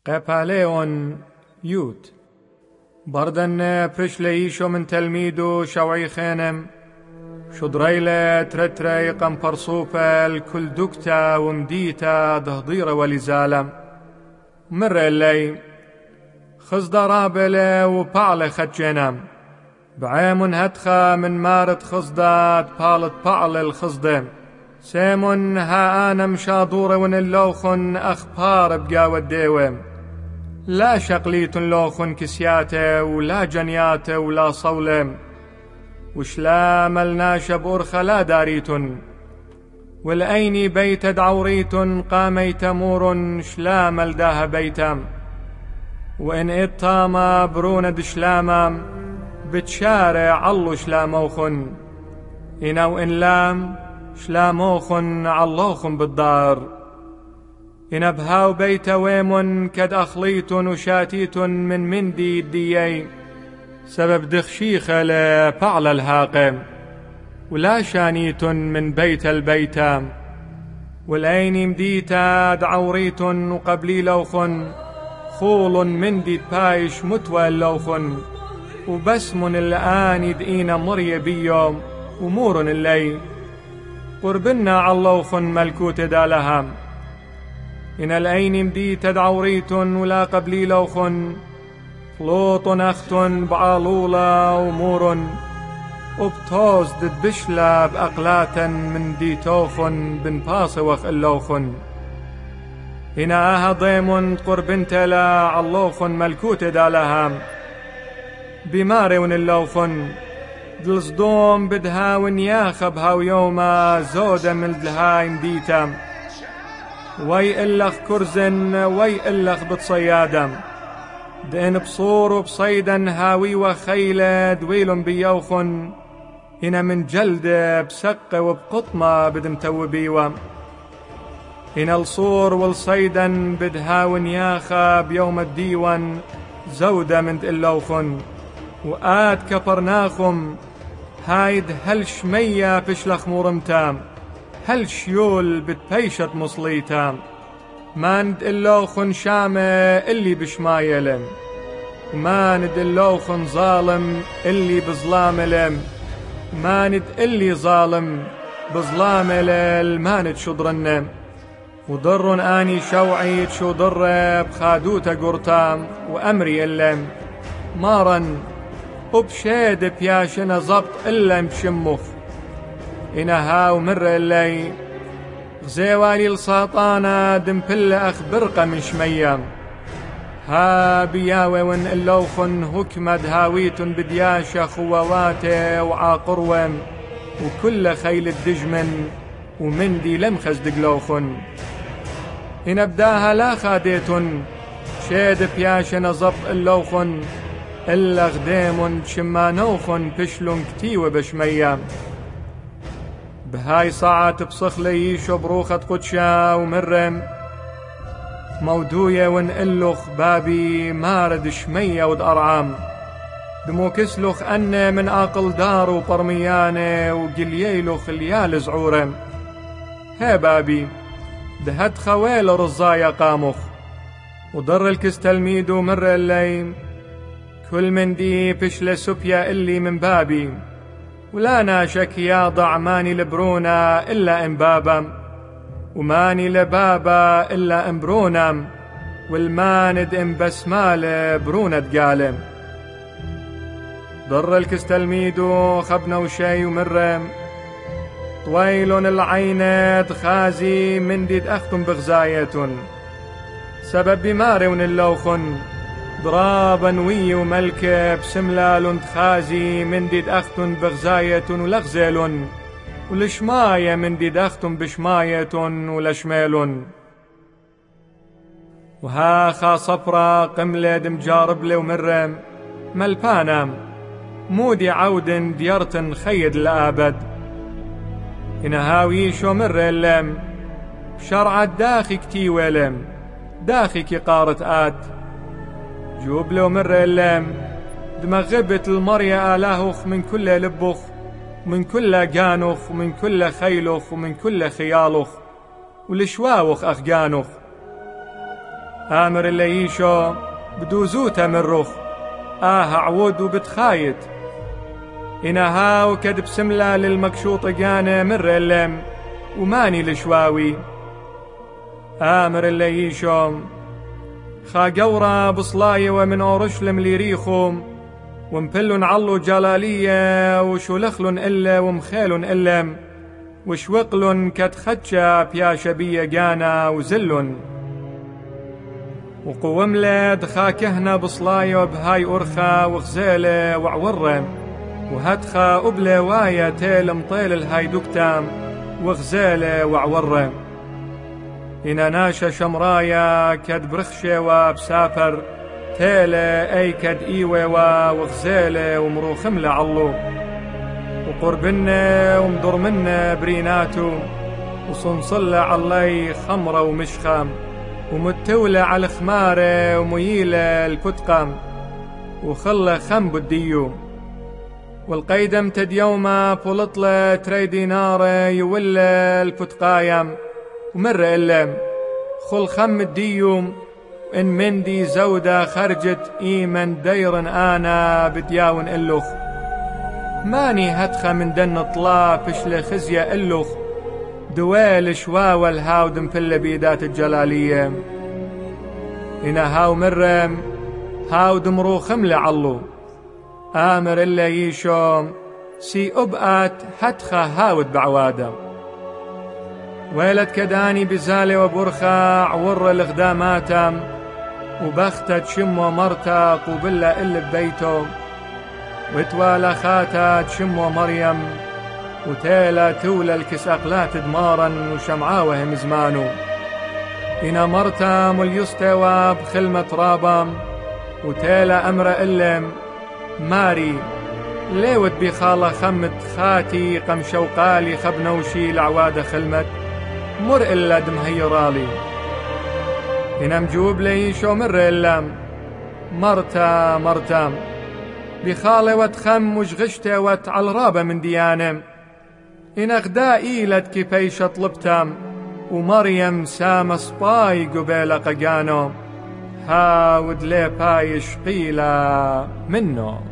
قباليون يوت بردن برشليشو من تلميدو شوعي خينم شدريلة ترتري قمبرصوفة الكل دكتا ومديتا دهضيرة ولزالم مر اللي خزد رابلة وبعلة خدجنم بعيمن هدخة من مارت خزدات بالت بعل الخزدة سيمن ها أنا مشادورة ون اللوخن أخبار بقاوة الديوة لا شقليت لوخن كسياته ولا جنياته ولا صولة وشلا ملناش بأرخة لا داريتن والأيني بيت دعوريت قاميت مور شلا ملداها بيتم وإن إطاما برون دشلاما بتشارع علو شلاموخن إنا وإن لام شلاموخن علوخن بالدار إنا بهاو بيت ويمن كد أخليت وشاتيت من مندي الديي سبب دخشيخة لبعل الهاقم ولا شانيت من بيت البيتام والأين مديتا دعوريت وقبلي لوخن خول مندي بايش متوى اللوخن وبسم الآن دقينا مري بيوم أمور اللي قربنا علوخن ملكوت دالهم إن الأين مديت دعوريت ولا قبلي لوخن فلوط أخت بعالولة أمور وبتوز دبشلا بأقلاتا من ديتوخن بن باصوخ اللوخن هنا آها ضيمن قربن تلا علوخن ملكوت دالهم بمارون اللوخن دلصدوم بدهاون ياخب هاو يوما زودا من دلهاي مديتم وي إلخ كرزن وي إلخ بتصيادم دين بصور وبصيدا هاوي وخيلة دويل بيوخن هنا من جلد بسق وبقطمة بدمتو بيوم هنا الصور والصيدا بدهاون ياخا بيوم الديوان زودة من اللوخن وآت كبرناخم هايد هل شمية بشلخ مورمتام هل شيول بتبيشت مصليتام ماند اللوخن شامة اللي بشمايلم ماند اللوخن ظالم اللي بظلاملم ماند اللي ظالم بظلامل ماند شضرنم وضر آني شوعي شو ضر بخادوتا قرطام وأمري اللم مارن وبشيد بياشنا زبط إلا مشمخ إنا هاو مر اللي غزيوالي الساطانة دمبل أخ برقة من شميام ها بياوي ون اللوخن هكمد هاويت بدياشة خوواته وعاقروم وكل خيل الدجمن ومندي لمخز دقلوخن إن بداها لا خاديتن شيد بياشنا زبط اللوخن إلا غديمن شمانوخن بشلون كتيوة بشميام بهاي صعت بصخلي شبروخة قدشا ومرم مودوية ونقلخ بابي مارد شمية ود أرعام دموكسلخ أني من أقل دار وبرميانة وقليلخ ليال زعورم هي بابي دهد خويل رزايا قامخ وضر الكستلميد ومر الليم كل من دي بشل سبيا اللي من بابي ولا ناشك يا ضع ماني لبرونا إلا إن بابا وماني لبابا إلا إن برونم والماند إن بسمال برونة قالم ضر الكستلميدو خبنا وشي ومرم طويل العين خازي من ديد أختم بغزاية سبب بمارون اللوخن ضرابا وي وملكة بسملال خازي من ديد أختن بغزاية ولغزيل ولشماية من ديد أختن بشماية ولشميل وها خا صفرا قملة دمجارب لي ومرم ملبانم مودي عود ديارتن خيد الآبد هنا هاوي شو مر اللم شرع داخي كتي ولم داخي كي قارة آد جوب له مر اللم دمغبت المريا آلاهخ من كل لبخ من كل جانخ ومن كل خيلخ ومن كل خيالخ ولشواوخ أخجانخ آمر اللي يشو بدوزوته من رخ عود وبتخايت إنا هاو كد بسملة للمكشوط جانا من رلم وماني لشواوي. آمر اللي يشوم خا قورة بصلاية ومن أورشلم ليريخهم ومبلن علو جلالية وشولخلن إلا ومخيلن إلم وشوقلن كتخدشا بيا شبية جانا وزلن وقوملة دخا كهنة بصلاية بهاي أرخا وغزالة وعورة وهدخا أبلة وايا تيل مطيل الهاي دكتام وغزالة وعورة إنا ناشا شمرايا كد برخشة وبسافر تيلة أي كد إيوة وغزالة ومروخملة علو وقربنا ومدرمنا بريناتو وصنصلة علي خمرة ومشخام ومتولة على خمارة ومييلة الكتقام وخلة خم بديو والقيدم تديوما بولطلة تري دينارة يولى الكتقايم ومر إلم خل خم الديوم إن مندي زودة خرجت إيمن دير أنا بدياون إلوخ ماني هدخة من دن طلا بشل خزية إلوخ دويل شواوة الهاودم في اللبيدات الجلالية إنا هاو مرم هاودم روخم لعلو آمر إلا يشوم سي أبقات هدخة هاود بعوادم ويلت كداني بزالي وبرخة عور الإخداماتم وبختت شمو مرتا قوبلة إلا ببيتو وتوالى خاتا شمو مريم وتيلا تولى الكساقلات دمارا وشمعاوه مزمانو إنا مرتا مليستوى بخلمة رابم وتيلا أمر إلم ماري ليود بخالة خمت خاتي قم شوقالي خبنوشي لعوادة خلمت مر إلا دم هيرالي إنا مجوب لي شو مر إلا مرتا بخالة وتخم وشغشته وتعل رابة من ديانم إن أغدائي لدكي بيش طلبتم ومريم سام صباي قبيل قجانو هاود لي بايش قيلة منه.